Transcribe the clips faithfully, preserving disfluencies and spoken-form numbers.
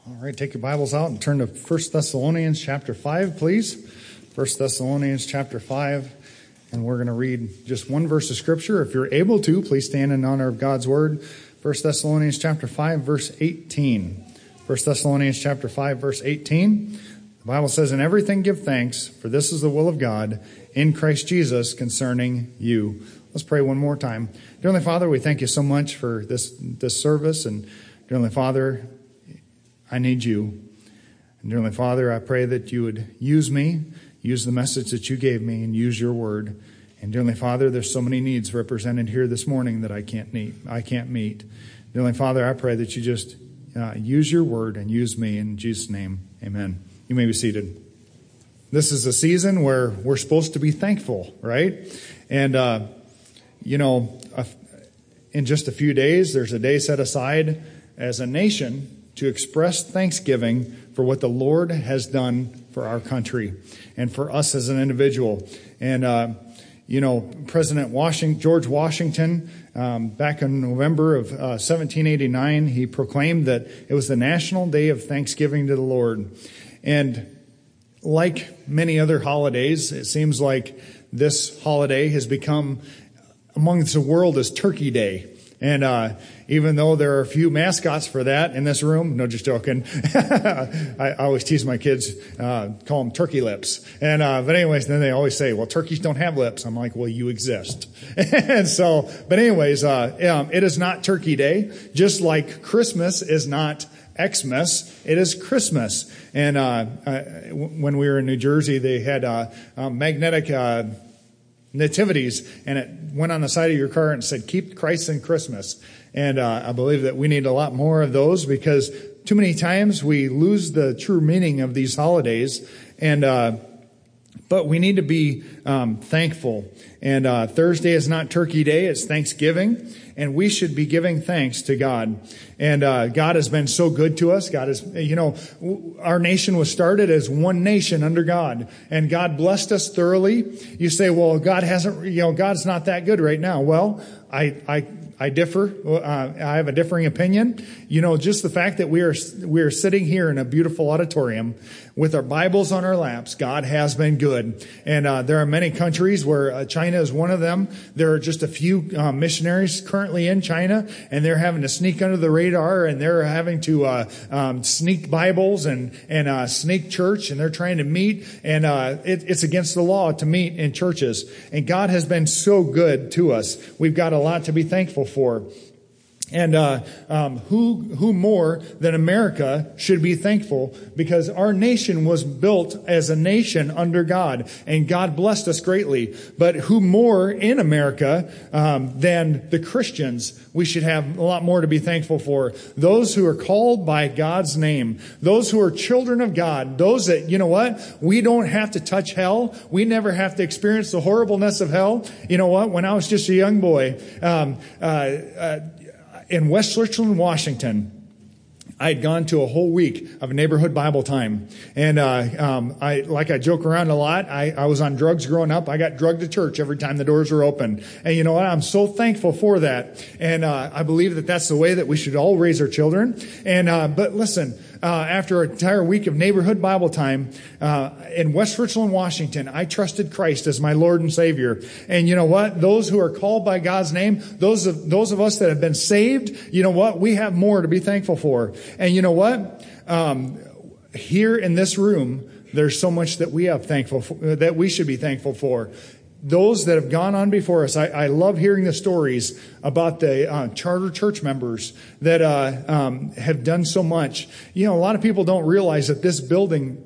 All right, take your Bibles out and turn to First Thessalonians chapter five, please. First Thessalonians chapter five, and we're going to read just one verse of Scripture. If you're able to, please stand in honor of God's Word. First Thessalonians chapter five, verse eighteen. First Thessalonians chapter five, verse eighteen. The Bible says, "In everything give thanks, for this is the will of God in Christ Jesus concerning you." Let's pray one more time. Dear Heavenly Father, we thank you so much for this, this service. And dear Heavenly Father, I need you. And dear Heavenly Father, I pray that you would use me, use the message that you gave me, and use your word. And dear Heavenly Father, there's so many needs represented here this morning that I can't meet. I can't meet. Dear Heavenly Father, I pray that you just uh, use your word and use me. In Jesus' name, amen. You may be seated. This is a season where we're supposed to be thankful, right? And, uh, you know, uh, in just a few days, there's a day set aside as a nation to express thanksgiving for what the Lord has done for our country and for us as an individual. And, uh, you know, President Washington, George Washington, um, back in November of uh, seventeen eighty-nine, he proclaimed that it was the National Day of Thanksgiving to the Lord. And like many other holidays, it seems like this holiday has become amongst the world as Turkey Day. And uh even though there are a few mascots for that in this room, no, just joking. I, I always tease my kids, uh call them turkey lips. And uh but anyways, then they always say, well, turkeys don't have lips. I'm like, well, you exist. And so, but anyways, uh um, it is not Turkey Day, just like Christmas is not Xmas, it is Christmas. And uh, uh when we were in New Jersey, they had uh, uh magnetic uh nativities, and it went on the side of your car and said, "Keep Christ in Christmas." And uh, I believe that we need a lot more of those, because too many times we lose the true meaning of these holidays. And uh but we need to be um thankful. And uh Thursday is not Turkey Day, it's Thanksgiving, and we should be giving thanks to God. And uh God has been so good to us. God is, you know, our nation was started as one nation under God, and God blessed us thoroughly. You say, well, God hasn't, you know, God's not that good right now. Well, I I I differ. Uh, I have a differing opinion. You know, just the fact that we are we are sitting here in a beautiful auditorium with our Bibles on our laps, God has been good. And uh, there are many countries where uh, China is one of them. There are just a few uh, missionaries currently in China, and they're having to sneak under the radar, and they're having to uh, um, sneak Bibles and and uh, sneak church, and they're trying to meet, and uh, it, it's against the law to meet in churches. And God has been so good to us. We've got a lot to be thankful for. And uh um who who more than America should be thankful, because our nation was built as a nation under God, and God blessed us greatly. But who more in America um than the Christians? We should have a lot more to be thankful for. Those who are called by God's name, those who are children of God, those that, you know what, we don't have to touch hell. We never have to experience the horribleness of hell. You know what, when I was just a young boy, um uh, uh in West Richland, Washington, I had gone to a whole week of neighborhood Bible time. And, uh, um, I, like I joke around a lot. I, I was on drugs growing up. I got drugged to church every time the doors were open. And you know what? I'm so thankful for that. And, uh, I believe that that's the way that we should all raise our children. And, uh, but listen, uh, after an entire week of neighborhood Bible time, uh, in West Richland, Washington, I trusted Christ as my Lord and Savior. And you know what? Those who are called by God's name, those of, those of us that have been saved, you know what? We have more to be thankful for. And you know what? Um, here in this room, there's so much that we have thankful for, that we should be thankful for. Those that have gone on before us, I, I love hearing the stories about the uh, charter church members that uh, um, have done so much. You know, a lot of people don't realize that this building,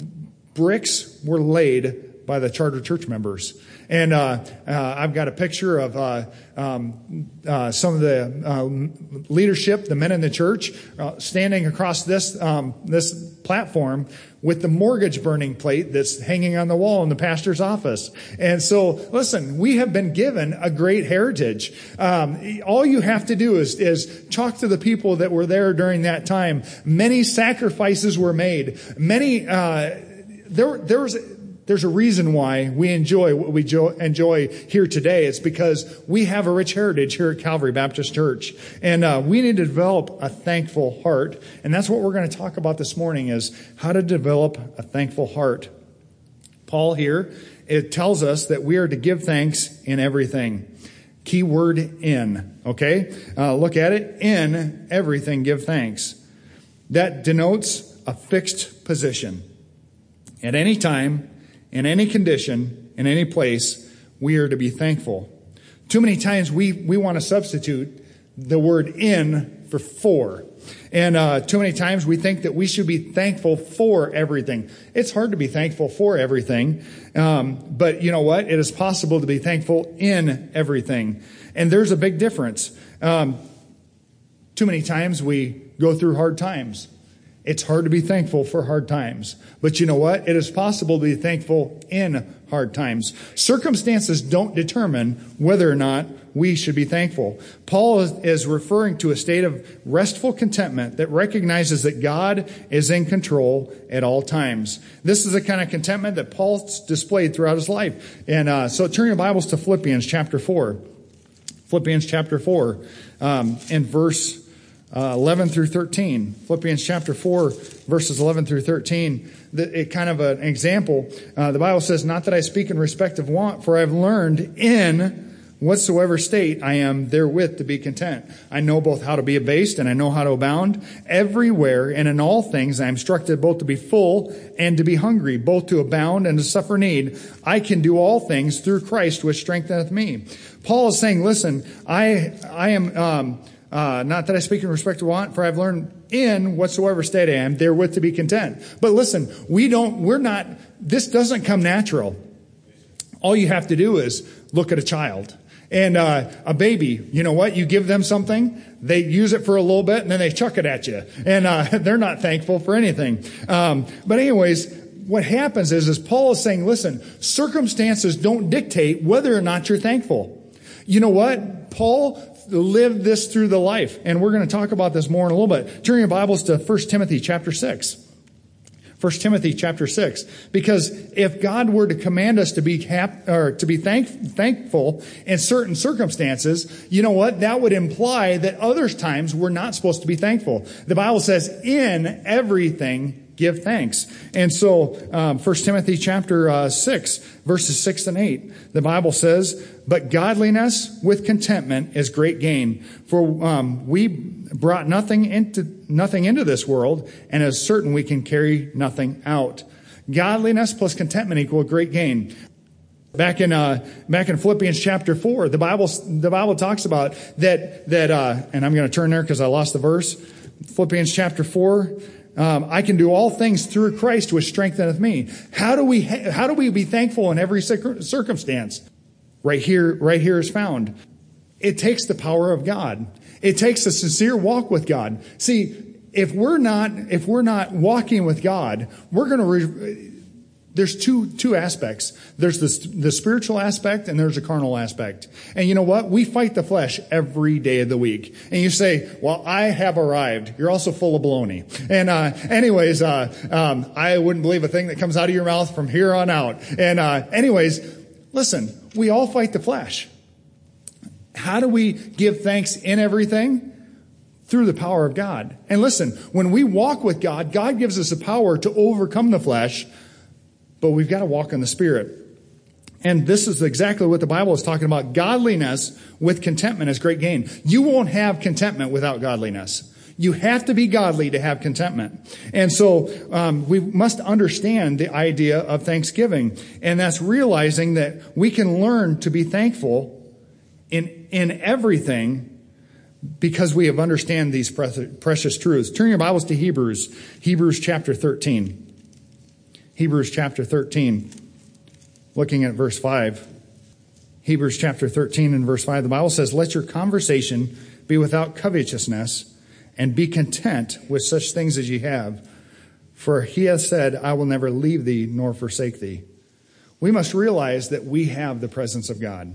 bricks were laid by the charter church members. And uh, uh I've got a picture of uh, um, uh some of the uh, leadership, the men in the church, uh, standing across this um, this platform with the mortgage burning plate that's hanging on the wall in the pastor's office. And so, listen, we have been given a great heritage. Um, all you have to do is is talk to the people that were there during that time. Many sacrifices were made. Many uh, there there was. There's a reason why we enjoy what we jo- enjoy here today. It's because we have a rich heritage here at Calvary Baptist Church. And uh, we need to develop a thankful heart. And that's what we're going to talk about this morning, is how to develop a thankful heart. Paul here, it tells us that we are to give thanks in everything. Key word in, okay? Uh, look at it. In everything, give thanks. That denotes a fixed position. At any time, in any condition, in any place, we are to be thankful. Too many times we, we want to substitute the word in for for. And uh, too many times we think that we should be thankful for everything. It's hard to be thankful for everything. Um, but you know what? It is possible to be thankful in everything. And there's a big difference. Um, too many times we go through hard times. It's hard to be thankful for hard times. But you know what? It is possible to be thankful in hard times. Circumstances don't determine whether or not we should be thankful. Paul is, is referring to a state of restful contentment that recognizes that God is in control at all times. This is the kind of contentment that Paul displayed throughout his life. And uh, so turn your Bibles to Philippians chapter four. Philippians chapter four, um, in verse Uh, eleven through thirteen. Philippians chapter four, verses eleven through thirteen. The, it kind of an example. Uh, the Bible says, "Not that I speak in respect of want, for I have learned in whatsoever state I am therewith to be content. I know both how to be abased and I know how to abound. Everywhere and in all things I am instructed both to be full and to be hungry, both to abound and to suffer need. I can do all things through Christ which strengtheneth me." Paul is saying, listen, I, I am, um, Uh, not that I speak in respect to want, for I've learned in whatsoever state I am therewith to be content. But listen, we don't, we're not, this doesn't come natural. All you have to do is look at a child. And uh, a baby, you know what? You give them something, they use it for a little bit, and then they chuck it at you. And uh, they're not thankful for anything. Um, but anyways, what happens is, is Paul is saying, listen, circumstances don't dictate whether or not you're thankful. You know what? Paul lived this through the life. And we're going to talk about this more in a little bit. Turn your Bibles to First Timothy chapter six. First Timothy chapter six. Because if God were to command us to be hap- or to be thank- thankful in certain circumstances, you know what? That would imply that other times we're not supposed to be thankful. The Bible says, in everything give thanks. And so, um, First Timothy chapter uh, six, verses six and eight, the Bible says, "But godliness with contentment is great gain. For um, we brought nothing into nothing into this world, and is certain we can carry nothing out." Godliness plus contentment equal great gain. Back in uh, back in Philippians chapter four, the Bible the Bible talks about that that uh, and I'm going to turn there because I lost the verse. Philippians chapter four. Um, I can do all things through Christ which strengtheneth me. How do we how do we be thankful in every circumstance? Right here, right here is found. It takes the power of God. It takes a sincere walk with God. See, if we're not if we're not walking with God, we're going to. Re- There's two two aspects. There's the, the spiritual aspect and there's a carnal aspect. And you know what? We fight the flesh every day of the week. And you say, well, I have arrived. You're also full of baloney. And uh, anyways, uh, um, I wouldn't believe a thing that comes out of your mouth from here on out. And uh, anyways, listen, we all fight the flesh. How do we give thanks in everything? Through the power of God. And listen, when we walk with God, God gives us the power to overcome the flesh. But we've got to walk in the Spirit. And this is exactly what the Bible is talking about. Godliness with contentment is great gain. You won't have contentment without godliness. You have to be godly to have contentment. And so um, we must understand the idea of thanksgiving. And that's realizing that we can learn to be thankful in, in everything because we have understand these precious truths. Turn your Bibles to Hebrews, Hebrews chapter thirteen. Hebrews chapter thirteen, looking at verse five. Hebrews chapter thirteen and verse five, the Bible says, "Let your conversation be without covetousness, and be content with such things as ye have. For he has said, I will never leave thee nor forsake thee." We must realize that we have the presence of God.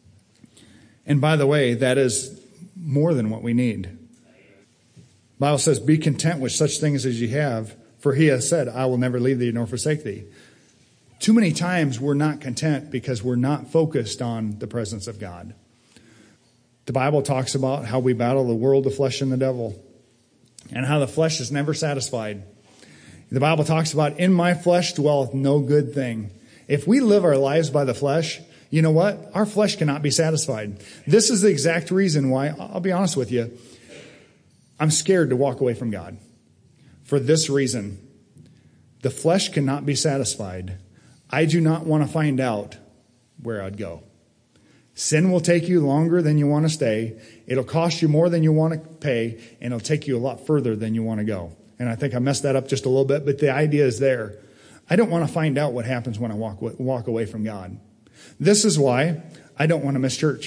And by the way, that is more than what we need. The Bible says, "Be content with such things as ye have. For he has said, I will never leave thee nor forsake thee." Too many times we're not content because we're not focused on the presence of God. The Bible talks about how we battle the world, the flesh, and the devil, and how the flesh is never satisfied. The Bible talks about, in my flesh dwelleth no good thing. If we live our lives by the flesh, you know what? Our flesh cannot be satisfied. This is the exact reason why, I'll be honest with you, I'm scared to walk away from God. For this reason, the flesh cannot be satisfied. I do not want to find out where I'd go. Sin will take you longer than you want to stay. It'll cost you more than you want to pay, and it'll take you a lot further than you want to go. And I think I messed that up just a little bit, but the idea is there. I don't want to find out what happens when I walk walk away from God. This is why I don't want to miss church.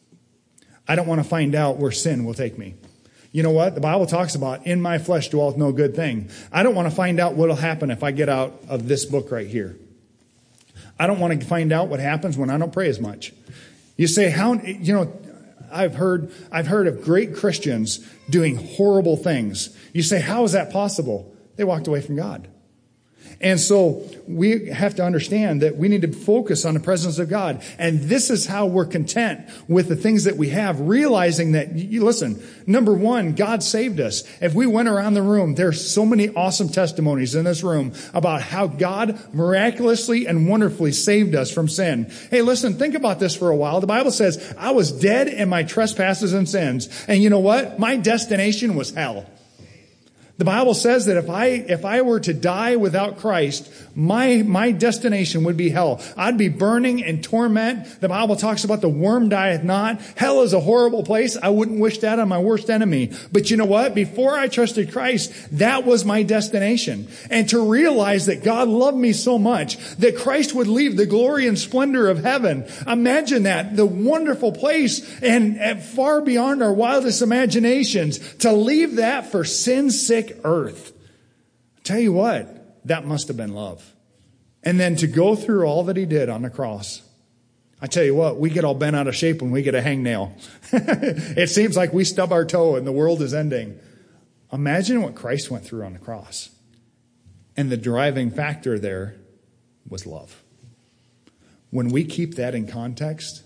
I don't want to find out where sin will take me. You know what? The Bible talks about, in my flesh dwelleth no good thing. I don't want to find out what will happen if I get out of this book right here. I don't want to find out what happens when I don't pray as much. You say, how, you know, I've heard, I've heard of great Christians doing horrible things. You say, how is that possible? They walked away from God. And so we have to understand that we need to focus on the presence of God. And this is how we're content with the things that we have, realizing that, you listen, number one, God saved us. If we went around the room, there's so many awesome testimonies in this room about how God miraculously and wonderfully saved us from sin. Hey, listen, think about this for a while. The Bible says, I was dead in my trespasses and sins. And you know what? My destination was hell. The Bible says that if I if I were to die without Christ, my my destination would be hell. I'd be burning in torment. The Bible talks about the worm dieth not. Hell is a horrible place. I wouldn't wish that on my worst enemy. But you know what? Before I trusted Christ, that was my destination. And to realize that God loved me so much that Christ would leave the glory and splendor of heaven. Imagine that, the wonderful place and, and far beyond our wildest imaginations, to leave that for sin-sick earth. I tell you what, that must have been love. And then to go through all that he did on the cross. I tell you what, we get all bent out of shape when we get a hangnail. It seems like we stub our toe and the world is ending. Imagine what Christ went through on the cross. And the driving factor there was love. When we keep that in context,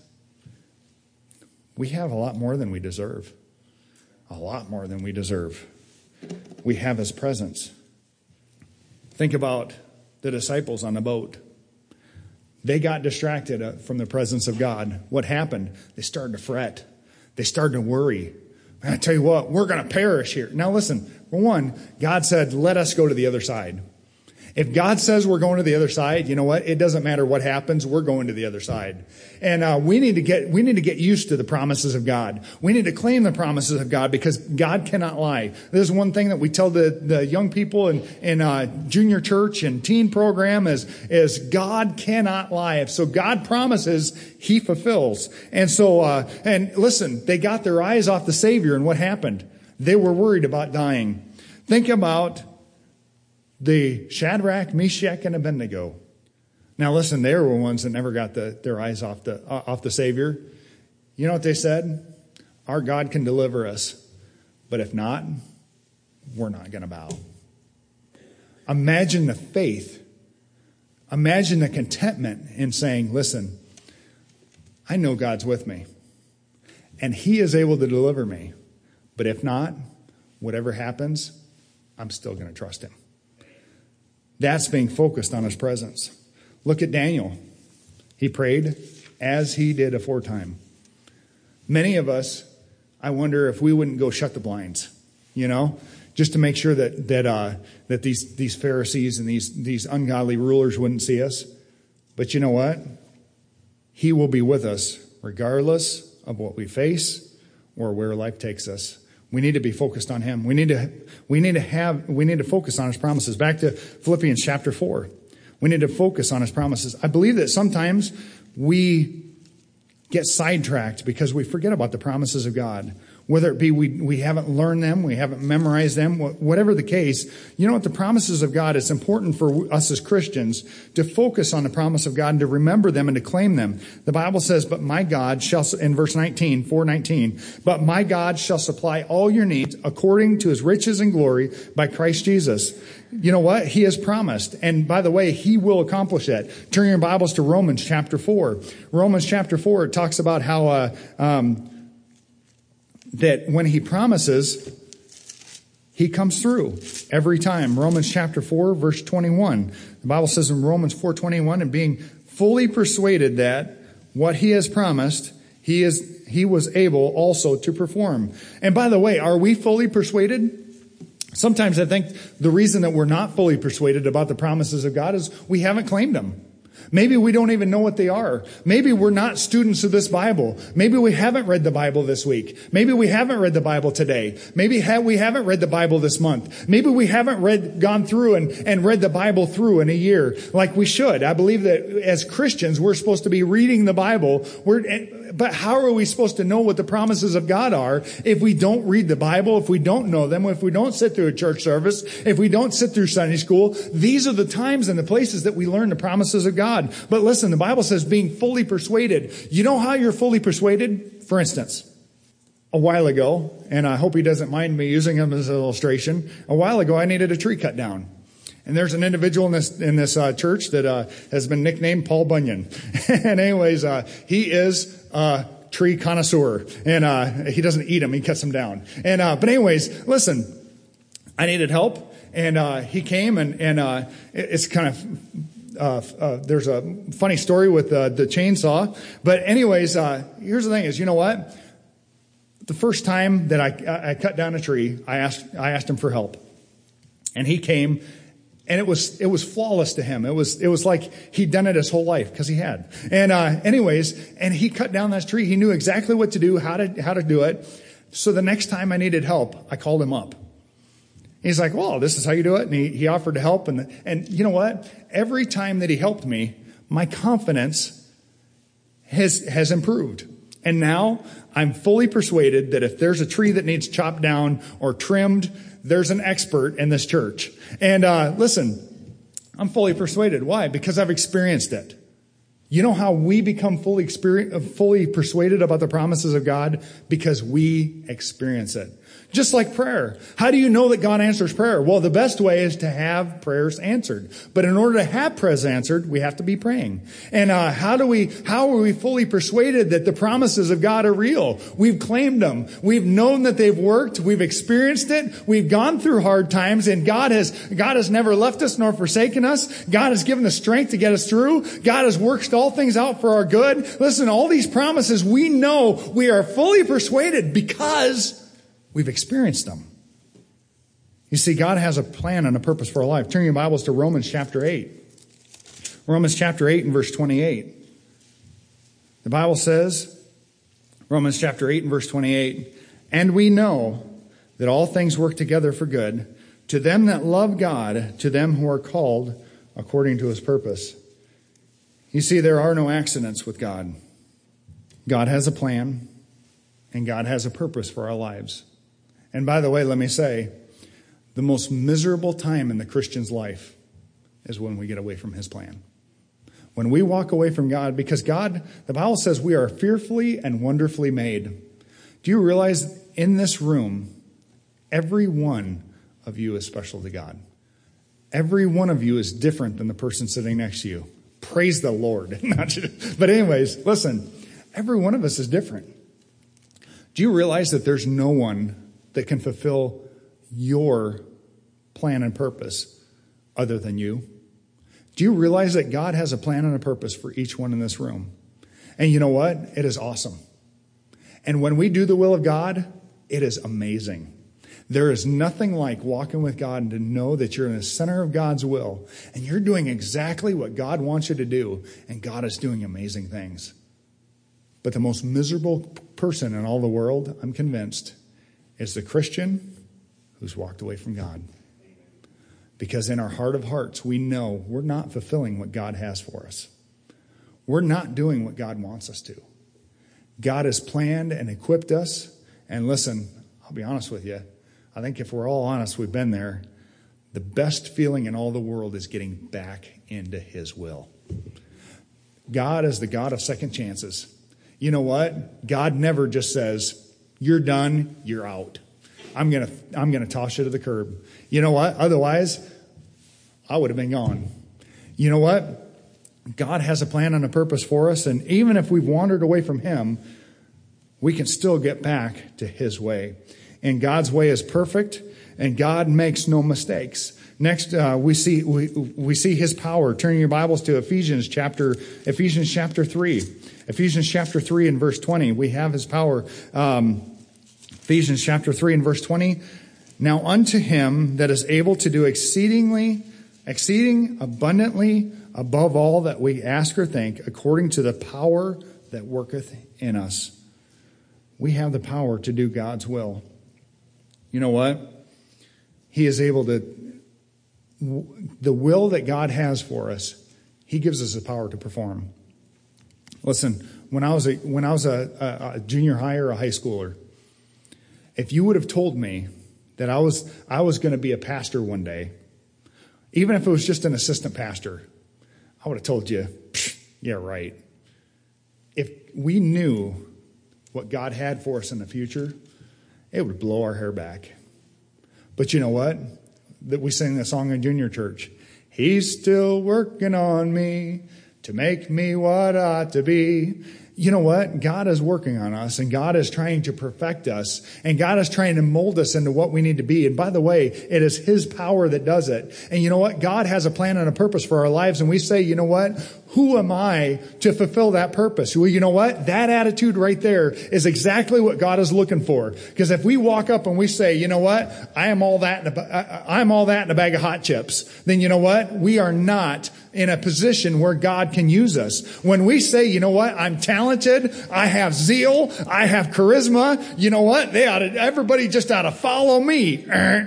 we have a lot more than we deserve. A lot more than we deserve. We have his presence. Think about the disciples on the boat. They got distracted from the presence of God. What happened? They started to fret. They started to worry. I tell you what, we're going to perish here. Now listen, for one, God said, let us go to the other side. If God says we're going to the other side, you know what? It doesn't matter what happens. We're going to the other side. And uh, we need to get we need to get used to the promises of God. We need to claim the promises of God because God cannot lie. This is one thing that we tell the, the young people in, in uh, junior church and teen program is, is God cannot lie. If so God promises, he fulfills. And so, uh, and listen, they got their eyes off the Savior, and what happened? They were worried about dying. Think about the Shadrach, Meshach, and Abednego. Now listen, they were ones that never got the, their eyes off the uh, off the Savior. You know what they said? Our God can deliver us, but if not, we're not going to bow. Imagine the faith. Imagine the contentment in saying, listen, I know God's with me, and he is able to deliver me. But if not, whatever happens, I'm still going to trust him. That's being focused on his presence. Look at Daniel. He prayed as he did aforetime. Many of us, I wonder if we wouldn't go shut the blinds, you know, just to make sure that that uh, that these these Pharisees and these these ungodly rulers wouldn't see us. But you know what? He will be with us regardless of what we face or where life takes us. We need to be focused on him. We need to, we need to have, we need to focus on his promises. Back to Philippians chapter four. We need to focus on his promises. I believe that sometimes we get sidetracked because we forget about the promises of God. Whether it be we, we haven't learned them, we haven't memorized them, whatever the case, you know what? The promises of God, it's important for us as Christians to focus on the promise of God and to remember them and to claim them. The Bible says, but my God shall, in verse nineteen, four nineteen, but my God shall supply all your needs according to his riches and glory by Christ Jesus. You know what? He has promised. And by the way, he will accomplish that. Turn your Bibles to Romans chapter four. Romans chapter four, it talks about how, uh, um, that when he promises, he comes through every time. Romans chapter four, verse twenty-one. The Bible says in Romans four twenty-one, and being fully persuaded that what he has promised, he is, he was able also to perform. And by the way, are we fully persuaded? Sometimes I think the reason that we're not fully persuaded about the promises of God is we haven't claimed them. Maybe we don't even know what they are. Maybe we're not students of this Bible. Maybe we haven't read the Bible this week. Maybe we haven't read the Bible today. Maybe ha- we haven't read the Bible this month. Maybe we haven't read, gone through and, and read the Bible through in a year like we should. I believe that as Christians, we're supposed to be reading the Bible. We're, but how are we supposed to know what the promises of God are if we don't read the Bible, if we don't know them, if we don't sit through a church service, if we don't sit through Sunday school? These are the times and the places that we learn the promises of God. But listen, the Bible says being fully persuaded. You know how you're fully persuaded? For instance, a while ago, and I hope he doesn't mind me using him as an illustration, a while ago I needed a tree cut down. And there's an individual in this in this uh, church that uh, has been nicknamed Paul Bunyan. And anyways, uh, he is a tree connoisseur. And uh, he doesn't eat them, he cuts them down. And uh, But anyways, listen, I needed help. And uh, he came, and, and uh, it's kind of... Uh, uh, there's a funny story with uh, the chainsaw. But anyways, uh, here's the thing is, you know what? The first time that I, I cut down a tree, I asked, I asked him for help. And he came, and it was, it was flawless to him. It was, it was like he'd done it his whole life, because he had. And, uh, anyways, and he cut down that tree. He knew exactly what to do, how to, how to do it. So the next time I needed help, I called him up. He's like, well, this is how you do it. And he, he offered to help. And, and you know what? Every time that he helped me, my confidence has, has improved. And now I'm fully persuaded that if there's a tree that needs chopped down or trimmed, there's an expert in this church. And, uh, listen, I'm fully persuaded. Why? Because I've experienced it. You know how we become fully experience, fully persuaded about the promises of God? Because we experience it. Just like prayer. How do you know that God answers prayer? Well, the best way is to have prayers answered. But in order to have prayers answered, we have to be praying. And uh, how do we, how are we fully persuaded that the promises of God are real? We've claimed them. We've known that they've worked. We've experienced it. We've gone through hard times, and God has, God has never left us nor forsaken us. God has given us strength to get us through. God has worked all things out for our good. Listen, all these promises, we know we are fully persuaded because we've experienced them. You see, God has a plan and a purpose for our life. Turn your Bibles to Romans chapter eight. Romans chapter eight and verse twenty-eight. The Bible says, Romans chapter eight and verse twenty-eight, and we know that all things work together for good to them that love God, to them who are called according to his purpose. You see, there are no accidents with God. God has a plan, and God has a purpose for our lives. And by the way, let me say, the most miserable time in the Christian's life is when we get away from his plan. When we walk away from God, because God, the Bible says we are fearfully and wonderfully made. Do you realize in this room, every one of you is special to God? Every one of you is different than the person sitting next to you. Praise the Lord. But anyways, listen, every one of us is different. Do you realize that there's no one that can fulfill your plan and purpose other than you? Do you realize that God has a plan and a purpose for each one in this room? And you know what? It is awesome. And when we do the will of God, it is amazing. There is nothing like walking with God and to know that you're in the center of God's will and you're doing exactly what God wants you to do, and God is doing amazing things. But the most miserable person in all the world, I'm convinced, is the Christian who's walked away from God. Because in our heart of hearts, we know we're not fulfilling what God has for us. We're not doing what God wants us to. God has planned and equipped us And listen, I'll be honest with you. I think if we're all honest, we've been there. The best feeling in all the world is getting back into his will. God is the God of second chances. You know what? God never just says, you're done, you're out. I'm going to I'm going to toss you to the curb. You know what? Otherwise, I would have been gone. You know what? God has a plan and a purpose for us, and even if we've wandered away from him, we can still get back to his way. And God's way is perfect, and God makes no mistakes. Next, uh, we see we, we see his power. Turning your Bibles to Ephesians chapter Ephesians chapter three. Ephesians chapter three and verse twenty. We have his power. Um, Ephesians chapter three and verse twenty. Now unto him that is able to do exceedingly, exceeding abundantly above all that we ask or think, according to the power that worketh in us. We have the power to do God's will. You know what? He is able to, the will that God has for us, he gives us the power to perform. Listen, when I was a, when I was a, a, a junior high or a high schooler, if you would have told me that I was, I was going to be a pastor one day, even if it was just an assistant pastor, I would have told you, yeah, right. If we knew what God had for us in the future, it would blow our hair back. But you know what? That we sang that song in junior church. He's still working on me to make me what I ought to be. You know what? God is working on us, and God is trying to perfect us, and God is trying to mold us into what we need to be. And by the way, it is his power that does it. And you know what? God has a plan and a purpose for our lives, and we say, you know what? Who am I to fulfill that purpose? Well, you know what? That attitude right there is exactly what God is looking for. Because if we walk up and we say, you know what? I am all that in a, I'm all that in a bag of hot chips. Then you know what? We are not in a position where God can use us. When we say, you know what? I'm talented. I have zeal. I have charisma. You know what? They ought to, everybody just ought to follow me.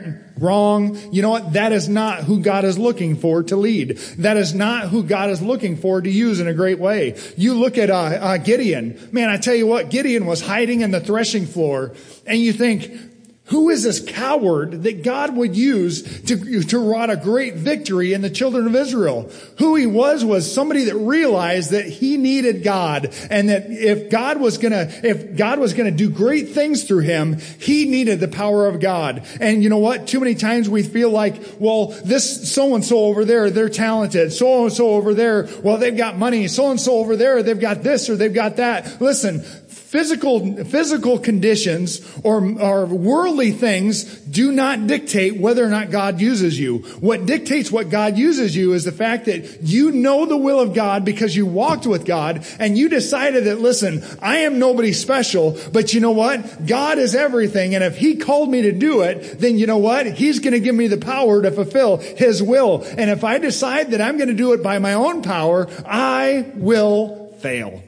Wrong. You know what? That is not who God is looking for to lead. That is not who God is looking for to use in a great way. You look at uh, uh, Gideon. Man, I tell you what, Gideon was hiding in the threshing floor, and you think, who is this coward that God would use to, to wrought a great victory in the children of Israel? Who he was was somebody that realized that he needed God, and that if God was gonna, if God was gonna do great things through him, he needed the power of God. And you know what? Too many times we feel like, well, this so-and-so over there, they're talented. So-and-so over there, well, they've got money. So-and-so over there, they've got this or they've got that. Listen, Physical, physical conditions or, or worldly things do not dictate whether or not God uses you. What dictates what God uses you is the fact that you know the will of God because you walked with God and you decided that, listen, I am nobody special, but you know what? God is everything. And if he called me to do it, then you know what? He's going to give me the power to fulfill his will. And if I decide that I'm going to do it by my own power, I will fail.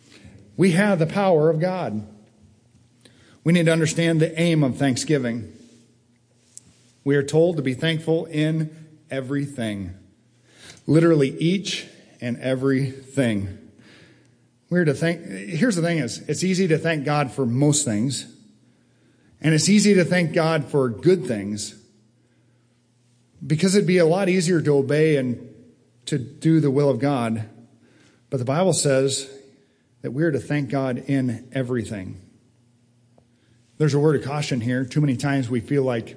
We have the power of God. We need to understand the aim of thanksgiving. We are told to be thankful in everything. Literally each and everything. We're to thank. Here's the thing is, it's easy to thank God for most things. And it's easy to thank God for good things. Because it'd be a lot easier to obey and to do the will of God. But the Bible says that we are to thank God in everything. There's a word of caution here. Too many times we feel like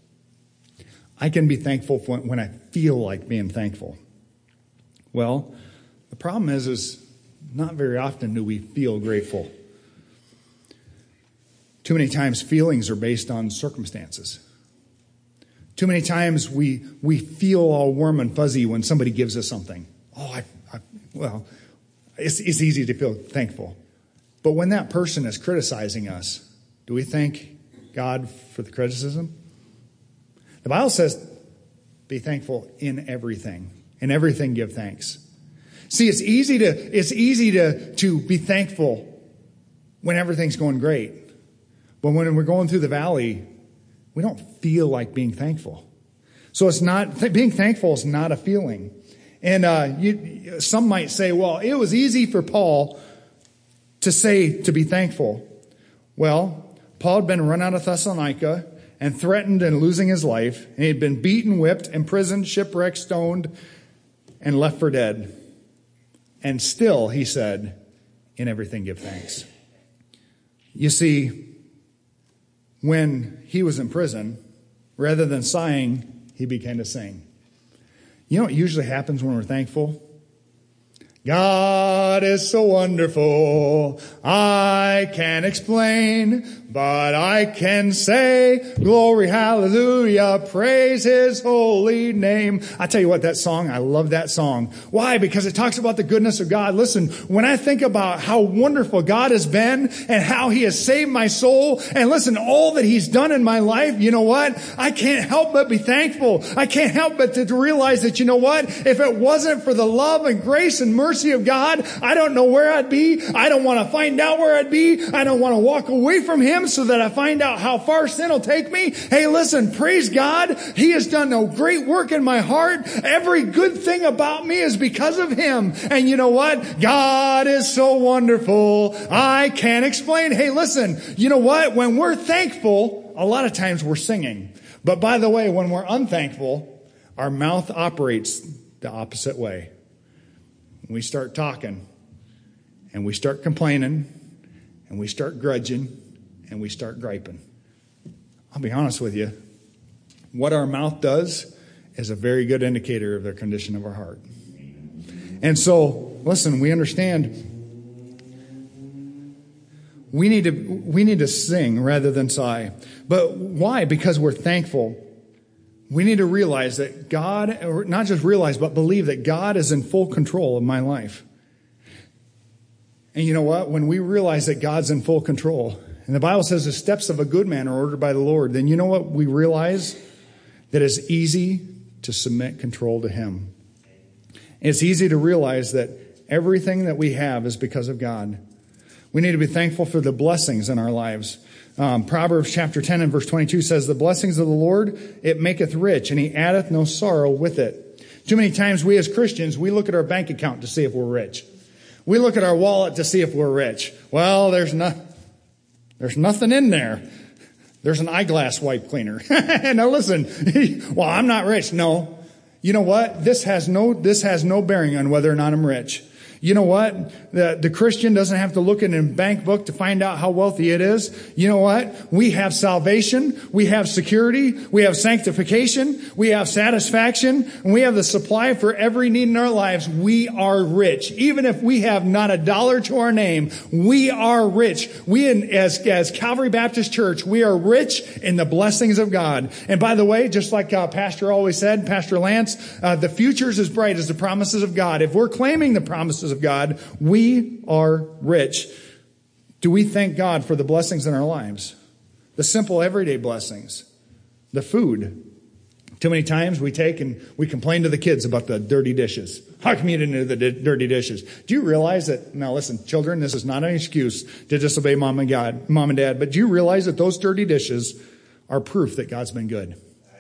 I can be thankful when I feel like being thankful. Well, the problem is, is not very often do we feel grateful. Too many times feelings are based on circumstances. Too many times we we feel all warm and fuzzy when somebody gives us something. Oh, I, I well... It's, it's easy to feel thankful. But when that person is criticizing us, do we thank God for the criticism? The Bible says, be thankful in everything. In everything give thanks. See, it's easy to, it's easy to, to be thankful when everything's going great. But when we're going through the valley, we don't feel like being thankful. So it's not, th- being thankful is not a feeling. And uh, you, some might say, well, it was easy for Paul to say to be thankful. Well, Paul had been run out of Thessalonica and threatened and losing his life. And he had been beaten, whipped, imprisoned, shipwrecked, stoned, and left for dead. And still, he said, in everything give thanks. You see, when he was in prison, rather than sighing, he began to sing. You know what usually happens when we're thankful? God is so wonderful, I can't explain, but I can say, glory, hallelujah, praise his holy name. I tell you what, that song, I love that song. Why? Because it talks about the goodness of God. Listen, when I think about how wonderful God has been and how he has saved my soul, and listen, all that he's done in my life, you know what? I can't help but be thankful. I can't help but to realize that, you know what? If it wasn't for the love and grace and mercy of God, I don't know where I'd be. I don't want to find out where I'd be. I don't want to walk away from him so that I find out how far sin will take me. Hey, listen, praise God. He has done a great work in my heart. Every good thing about me is because of him. And you know what? God is so wonderful, I can't explain. Hey, listen, you know what? When we're thankful, a lot of times we're singing. But by the way, when we're unthankful, our mouth operates the opposite way. We start talking, and we start complaining, and we start grudging, and we start griping. I'll be honest with you. What our mouth does is a very good indicator of the condition of our heart. And so, listen, we understand we need to we need to sing rather than sigh. But why? Because we're thankful. We need to realize that God, or not just realize, but believe that God is in full control of my life. And you know what? When we realize that God's in full control, and the Bible says the steps of a good man are ordered by the Lord, then you know what we realize? That it's easy to submit control to him. It's easy to realize that everything that we have is because of God. We need to be thankful for the blessings in our lives. Um, Proverbs chapter ten and verse twenty-two says, the blessings of the Lord, it maketh rich, and he addeth no sorrow with it. Too many times we as Christians, we look at our bank account to see if we're rich. We look at our wallet to see if we're rich. Well, there's no, there's nothing in there. There's an eyeglass wipe cleaner. Now listen, well, I'm not rich. No. You know what? This has no, this has no bearing on whether or not I'm rich. You know what? The, the Christian doesn't have to look in a bank book to find out how wealthy it is. You know what? We have salvation. We have security. We have sanctification. We have satisfaction. And we have the supply for every need in our lives. We are rich. Even if we have not a dollar to our name, we are rich. We, in, as, as Calvary Baptist Church, we are rich in the blessings of God. And by the way, just like uh, Pastor always said, Pastor Lance, uh, the future is as bright as the promises of God. If we're claiming the promises of God, we are rich. Do we thank God for the blessings in our lives? The simple everyday blessings. The food. Too many times we take and we complain to the kids about the dirty dishes. How come you didn't do the di- dirty dishes? Do you realize that, now listen, children, this is not an excuse to disobey mom and God, mom and dad, but do you realize that those dirty dishes are proof that God's been good?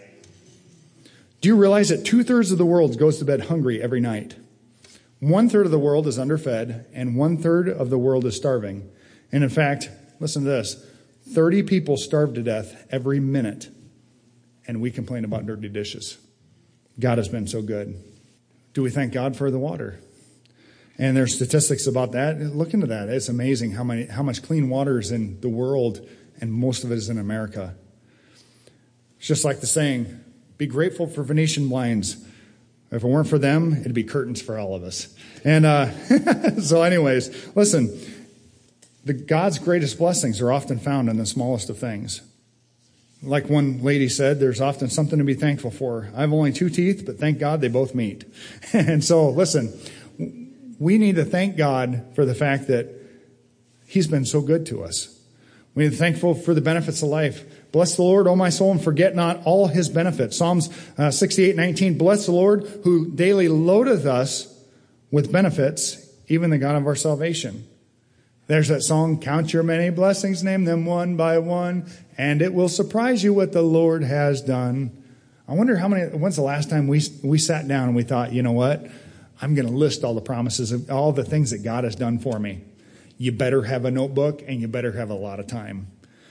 Do you realize that two-thirds of the world goes to bed hungry every night? One-third of the world is underfed, and one-third of the world is starving. And in fact, listen to this, thirty people starve to death every minute, and we complain about dirty dishes. God has been so good. Do we thank God for the water? And there's statistics about that. Look into that. It's amazing how many, how much clean water is in the world, and most of it is in America. It's just like the saying, be grateful for Venetian blinds. If it weren't for them, it'd be curtains for all of us. And uh, so anyways, listen, the God's greatest blessings are often found in the smallest of things. Like one lady said, there's often something to be thankful for. I have only two teeth, but thank God they both meet. And so, listen, we need to thank God for the fact that he's been so good to us. We need to be thankful for the benefits of life. Bless the Lord, O my soul, and forget not all his benefits. Psalms uh, sixty-eight nineteen, bless the Lord who daily loadeth us with benefits, even the God of our salvation. There's that song, count your many blessings, name them one by one, and it will surprise you what the Lord has done. I wonder how many, when's the last time we we sat down and we thought, you know what? I'm going to list all the promises of all the things that God has done for me. You better have a notebook and you better have a lot of time.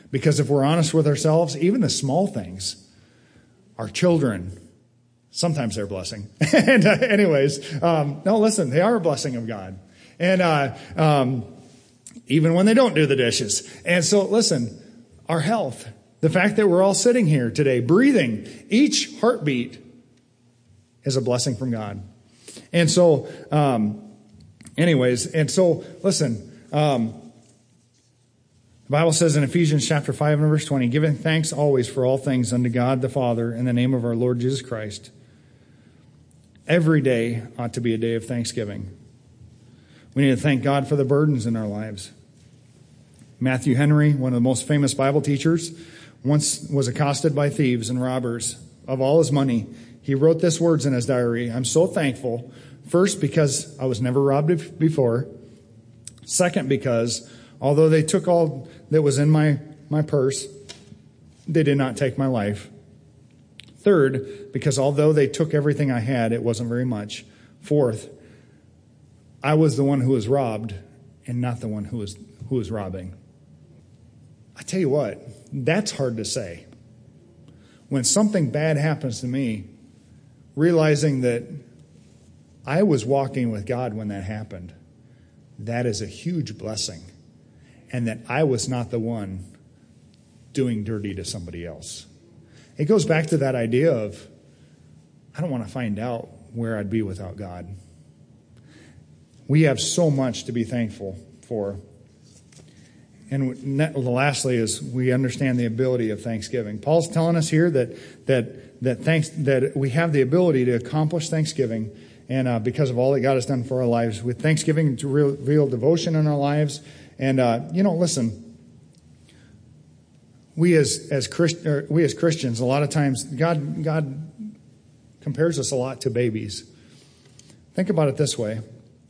Because if we're honest with ourselves, even the small things, our children, sometimes they're a blessing. and uh, anyways, um, no, listen, they are a blessing of God. And uh, um, even when they don't do the dishes. And so, listen, our health, the fact that we're all sitting here today, breathing, each heartbeat is a blessing from God. And so, um, anyways, and so, listen, um, the Bible says in Ephesians chapter five and verse twenty, giving thanks always for all things unto God the Father in the name of our Lord Jesus Christ. Every day ought to be a day of thanksgiving. We need to thank God for the burdens in our lives. Matthew Henry, one of the most famous Bible teachers, once was accosted by thieves and robbers of all his money. He wrote these words in his diary: I'm so thankful, first, because I was never robbed before. Second, because although they took all that was in my, my purse, they did not take my life. Third, because although they took everything I had, it wasn't very much. Fourth, I was the one who was robbed and not the one who was who was robbing. I tell you what, that's hard to say. When something bad happens to me, realizing that I was walking with God when that happened, that is a huge blessing. And that I was not the one doing dirty to somebody else. It goes back to that idea of, I don't want to find out where I'd be without God. We have so much to be thankful for. And lastly is we understand the ability of thanksgiving. Paul's telling us here that that that thanks that we have the ability to accomplish thanksgiving, and uh, because of all that God has done for our lives, with thanksgiving to real, real devotion in our lives. And uh, you know, listen, we as as Christ, or we as Christians, a lot of times God God compares us a lot to babies. Think about it this way: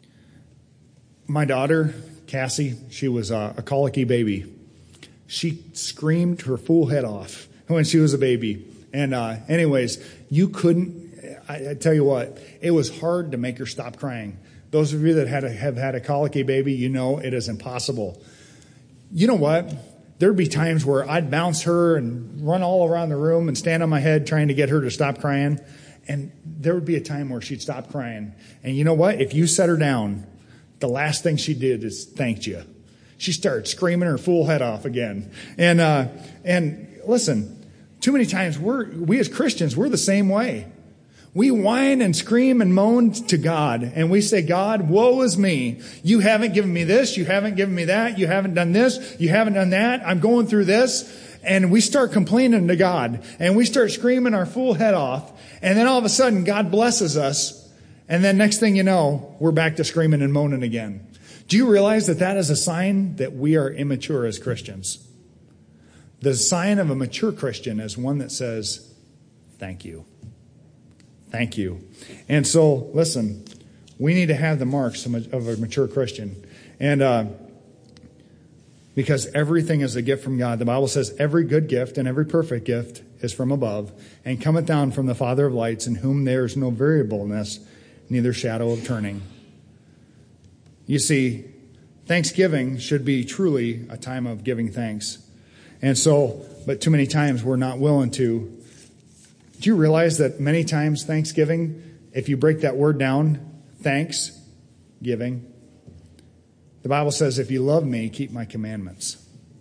my daughter Cassie, she was a, a colicky baby. She screamed her full head off when she was a baby. And uh, anyways, you couldn't, I, I tell you what, it was hard to make her stop crying. Those of you that had a, have had a colicky baby, you know it is impossible. You know what? There'd be times where I'd bounce her and run all around the room and stand on my head trying to get her to stop crying. And there would be a time where she'd stop crying. And you know what? If you set her down, the last thing she did is thanked you. She started screaming her full head off again. And uh, and listen, too many times we're we as Christians, we're the same way. We whine and scream and moan to God, and we say, God, woe is me. You haven't given me this. You haven't given me that. You haven't done this. You haven't done that. I'm going through this. And we start complaining to God, and we start screaming our full head off. And then all of a sudden, God blesses us. And then next thing you know, we're back to screaming and moaning again. Do you realize that that is a sign that we are immature as Christians? The sign of a mature Christian is one that says, thank you. Thank you. And so, listen, we need to have the marks of a mature Christian. And uh, because everything is a gift from God. The Bible says every good gift and every perfect gift is from above and cometh down from the Father of lights, in whom there is no variableness, neither shadow of turning. You see, Thanksgiving should be truly a time of giving thanks. And so, but too many times we're not willing to. Do you realize that many times Thanksgiving, if you break that word down, thanks, giving, the Bible says, if you love me, keep my commandments.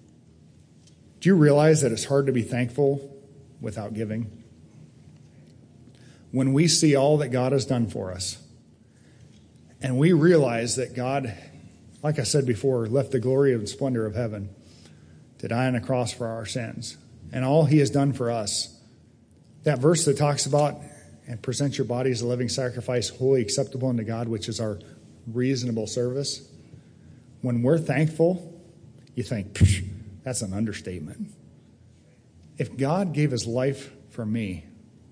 Do you realize that it's hard to be thankful without giving? When we see all that God has done for us, and we realize that God, like I said before, left the glory and splendor of heaven to die on a cross for our sins, and all he has done for us, that verse that talks about, and present your body as a living sacrifice, wholly acceptable unto God, which is our reasonable service. When we're thankful, you think, that's an understatement. If God gave his life for me,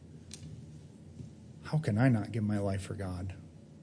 how can I not give my life for God?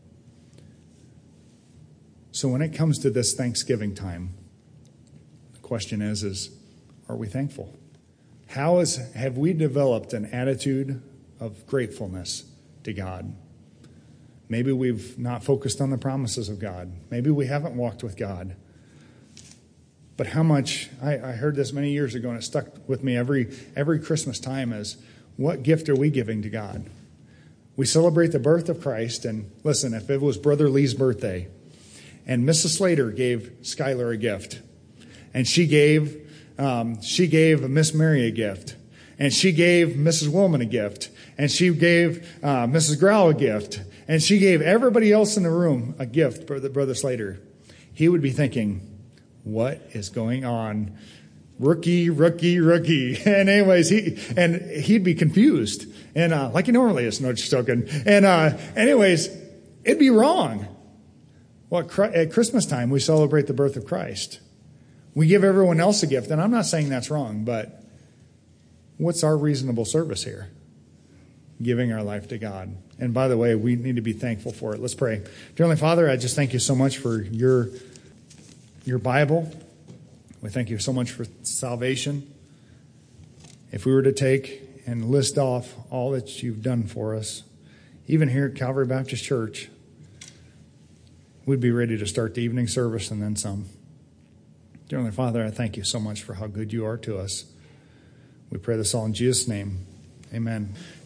So when it comes to this Thanksgiving time, the question is, is are we thankful? How is, have we developed an attitude of gratefulness to God? Maybe we've not focused on the promises of God. Maybe we haven't walked with God. but how much, I, I heard this many years ago, and it stuck with me every every Christmas time, is what gift are we giving to God? We celebrate the birth of Christ, and listen, if it was Brother Lee's birthday, and Missus Slater gave Skylar a gift, and she gave um, she gave Miss Mary a gift, and she gave Missus Willman a gift, and she gave uh, Missus Grau a gift, and she gave everybody else in the room a gift, Brother, Brother Slater, he would be thinking, what is going on? Rookie, rookie, rookie. And anyways, he and he'd be confused, and uh, like he normally is. No, just joking. And uh, anyways, it'd be wrong. Well, at Christmas time, we celebrate the birth of Christ. We give everyone else a gift, and I'm not saying that's wrong, but what's our reasonable service here? Giving our life to God. And by the way, we need to be thankful for it. Let's pray. Dear Heavenly Father, I just thank you so much for your, your Bible. We thank you so much for salvation. If we were to take and list off all that you've done for us, even here at Calvary Baptist Church, we'd be ready to start the evening service and then some. Dear Heavenly Father, I thank you so much for how good you are to us. We pray this all in Jesus' name. Amen.